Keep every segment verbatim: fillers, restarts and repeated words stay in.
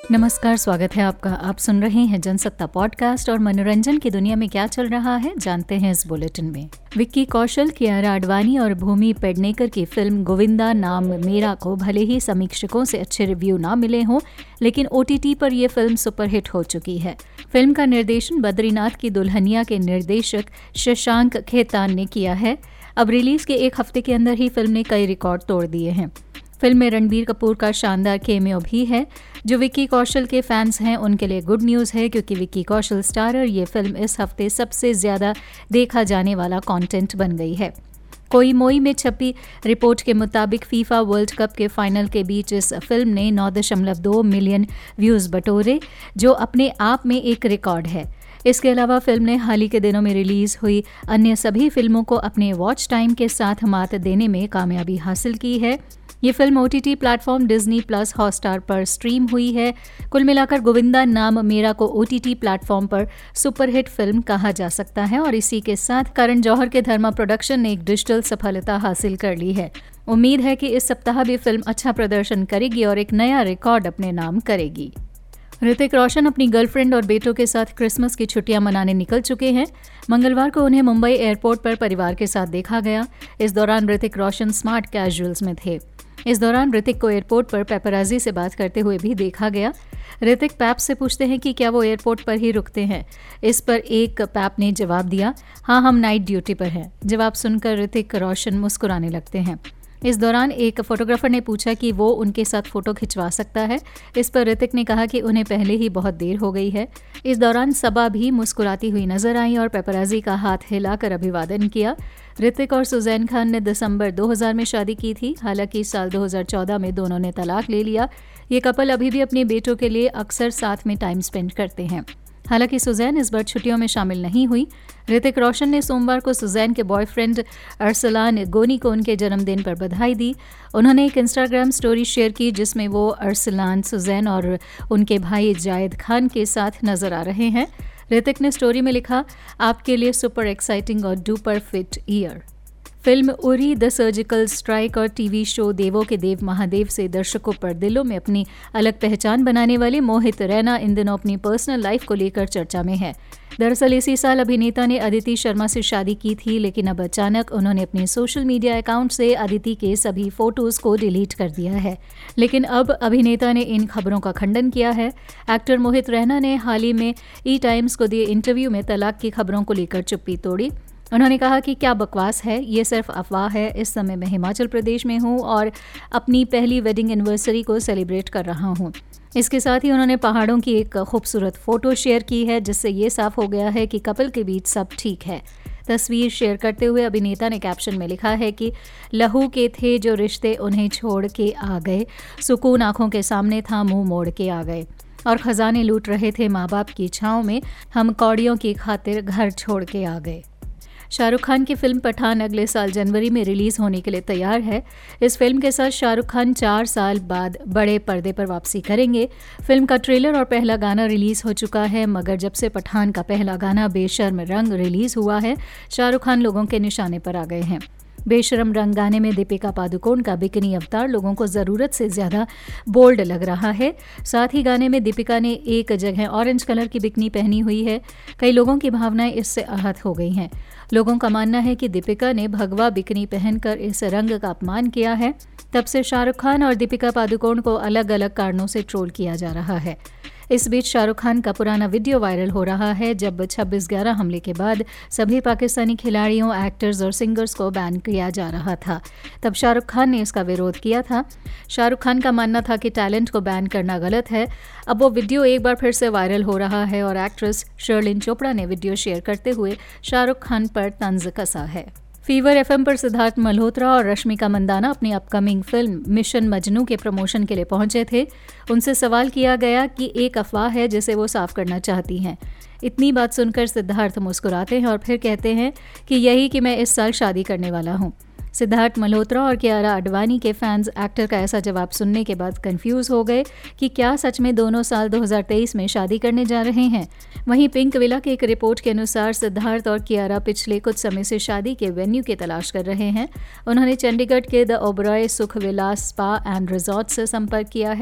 नमस्कार, स्वागत है आपका। आप सुन रहे हैं जनसत्ता पॉडकास्ट और मनोरंजन की दुनिया में क्या चल रहा है जानते हैं इस बुलेटिन में। विक्की कौशल, कियारा आडवाणी और भूमि पेडनेकर की फिल्म गोविंदा नाम मेरा को भले ही समीक्षकों से अच्छे रिव्यू ना मिले हों, लेकिन ओटीटी पर यह फिल्म सुपरहिट हो चुकी है। फिल्म का निर्देशन बद्रीनाथ की दुल्हनिया के निर्देशक शशांक खेतान ने किया है। अब रिलीज के एक हफ्ते के अंदर ही फिल्म ने कई रिकॉर्ड तोड़ दिए हैं। फिल्म में रणबीर कपूर का शानदार केमियो भी है। जो विक्की कौशल के फैंस हैं उनके लिए गुड न्यूज़ है, क्योंकि विक्की कौशल स्टारर ये फिल्म इस हफ्ते सबसे ज़्यादा देखा जाने वाला कंटेंट बन गई है। कोई मोई में छपी रिपोर्ट के मुताबिक फीफा वर्ल्ड कप के फाइनल के बीच इस फिल्म ने नौ दशमलव दो मिलियन व्यूज़ बटोरे, जो अपने आप में एक रिकॉर्ड है। इसके अलावा फिल्म ने हाल ही के दिनों में रिलीज हुई अन्य सभी फिल्मों को अपने वॉच टाइम के साथ मात देने में कामयाबी हासिल की है। ये film OTT platform Disney plus Hotstar पर स्ट्रीम हुई है। कुल मिलाकर गोविंदा नाम मेरा को ओटीटी प्लेटफॉर्म पर सुपरहिट फिल्म कहा जा सकता है और इसी के साथ करण जौहर के धर्मा प्रोडक्शन ने एक डिजिटल सफलता हासिल कर ली है। उम्मीद है कि इस सप्ताह भी फिल्म अच्छा प्रदर्शन करेगी और एक नया रिकॉर्ड अपने नाम करेगी। ऋतिक रोशन अपनी गर्लफ्रेंड और बेटों के साथ क्रिसमस की छुट्टियां मनाने निकल चुके हैं। मंगलवार को उन्हें मुंबई एयरपोर्ट पर परिवार के साथ देखा गया। इस दौरान ऋतिक रोशन स्मार्ट कैजुअल्स में थे। इस दौरान ऋतिक को एयरपोर्ट पर पेपराजी से बात करते हुए भी देखा गया। ऋतिक पैप से पूछते हैं कि क्या वो एयरपोर्ट पर ही रुकते हैं। इस पर एक पैप ने जवाब दिया, हाँ हम नाइट ड्यूटी पर हैं। जवाब सुनकर ऋतिक रोशन मुस्कुराने लगते हैं। इस दौरान एक फोटोग्राफर ने पूछा कि वो उनके साथ फोटो खिंचवा सकता है। इस पर ऋतिक ने कहा कि उन्हें पहले ही बहुत देर हो गई है। इस दौरान सबा भी मुस्कुराती हुई नजर आई और पेपराजी का हाथ हिलाकर अभिवादन किया। ऋतिक और सुजैन खान ने दिसंबर दो हज़ार में शादी की थी। हालांकि साल दो हज़ार चौदह में दोनों ने तलाक ले लिया। ये कपल अभी भी अपने बेटों के लिए अक्सर साथ में टाइम स्पेंड करते हैं। हालांकि सुजैन इस बार छुट्टियों में शामिल नहीं हुई। ऋतिक रोशन ने सोमवार को सुजैन के बॉयफ्रेंड अरसलान गोनी को उनके जन्मदिन पर बधाई दी। उन्होंने एक इंस्टाग्राम स्टोरी शेयर की जिसमें वो अरसलान, सुजैन और उनके भाई जायद खान के साथ नजर आ रहे हैं। ऋतिक ने स्टोरी में लिखा, आपके लिए सुपर एक्साइटिंग और duper fit year. Film Uri, the surgical strike और टीवी शो देवों के देव महादेव से दर्शकों पर दिलों में अपनी अलग पहचान बनाने वाले मोहित रैना इन दिनों अपनी पर्सनल लाइफ को लेकर चर्चा में है। दरअसल इसी साल अभिनेता ने अदिति शर्मा से शादी की थी, लेकिन अब अचानक उन्होंने अपने सोशल मीडिया अकाउंट से अदिति के सभी फोटोज को डिलीट कर दिया है। लेकिन अब अभिनेता ने इन खबरों का खंडन किया है। एक्टर मोहित रैना ने हाल ही में ई टाइम्स को दिए इंटरव्यू में तलाक की खबरों को लेकर चुप्पी तोड़ी। उन्होंने कहा कि क्या बकवास है, ये सिर्फ अफवाह है। इस समय मैं हिमाचल प्रदेश में हूँ और अपनी पहली वेडिंग एनिवर्सरी को सेलिब्रेट कर रहा हूँ। इसके साथ ही उन्होंने पहाड़ों की एक खूबसूरत फोटो शेयर की है, जिससे ये साफ हो गया है कि कपल के बीच सब ठीक है। तस्वीर शेयर करते हुए अभिनेता ने कैप्शन में लिखा है कि लहू के थे जो रिश्ते उन्हें छोड़ के आ गए, सुकून आंखों के सामने था मुंह मोड़ के आ गए, और खजाने लूट रहे थे माँ बाप की छाँव में, हम कौड़ियों की खातिर घर छोड़ के आ गए। शाहरुख खान की फिल्म पठान अगले साल जनवरी में रिलीज होने के लिए तैयार है। इस फिल्म के साथ शाहरुख खान चार साल बाद बड़े पर्दे पर वापसी करेंगे। फिल्म का ट्रेलर और पहला गाना रिलीज हो चुका है, मगर जब से पठान का पहला गाना बेशर्म रंग रिलीज हुआ है, शाहरुख खान लोगों के निशाने पर आ गए हैं। बेशरम रंग गाने में दीपिका पादुकोण का बिकनी अवतार लोगों को ज़रूरत से ज़्यादा बोल्ड लग रहा है। साथ ही गाने में दीपिका ने एक जगह ऑरेंज कलर की बिकनी पहनी हुई है। कई लोगों की भावनाएं इससे आहत हो गई हैं। लोगों का मानना है कि दीपिका ने भगवा बिकनी पहनकर इस रंग का अपमान किया है। तब से शाहरुख खान और दीपिका पादुकोण को अलग अलग कारणों से ट्रोल किया जा रहा है। इस बीच शाहरुख खान का पुराना वीडियो वायरल हो रहा है, जब छब्बीस ग्यारह हमले के बाद सभी पाकिस्तानी खिलाड़ियों, एक्टर्स और सिंगर्स को बैन किया जा रहा था। तब शाहरुख खान ने इसका विरोध किया था। शाहरुख खान का मानना था कि टैलेंट को बैन करना गलत है। अब वो वीडियो एक बार फिर से वायरल हो रहा है और एक्ट्रेस शर्लिन चोपड़ा ने वीडियो शेयर करते हुए शाहरुख खान पर तंज कसा है। फीवर एफएम पर सिद्धार्थ मल्होत्रा और रश्मिका मंदाना अपनी अपकमिंग फिल्म मिशन मजनू के प्रमोशन के लिए पहुंचे थे। उनसे सवाल किया गया कि एक अफवाह है जिसे वो साफ करना चाहती हैं। इतनी बात सुनकर सिद्धार्थ मुस्कुराते हैं और फिर कहते हैं कि यही कि मैं इस साल शादी करने वाला हूं। सिद्धार्थ मल्होत्रा और कियारा आडवाणी के फैंस एक्टर का ऐसा जवाब सुनने के बाद कंफ्यूज हो गए कि क्या सच में दोनों साल दो हज़ार तेईस में शादी करने जा रहे हैं। वहीं पिंक विला के एक रिपोर्ट के अनुसार सिद्धार्थ और कियारा पिछले कुछ समय से शादी के वेन्यू की तलाश कर रहे हैं। उन्होंने चंडीगढ़ के द ओबरॉय सुख विलास स्पा एंड रिजॉर्ट से संपर्क किया है।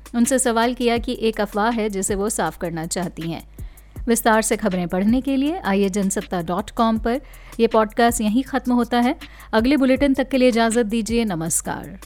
उनसे सवाल किया कि एक अफवाह है जिसे वो साफ करना चाहती हैं। विस्तार से खबरें पढ़ने के लिए आइए जनसत्ता डॉट कॉम पर। यह पॉडकास्ट यहीं ख़त्म होता है। अगले बुलेटिन तक के लिए इजाज़त दीजिए। नमस्कार।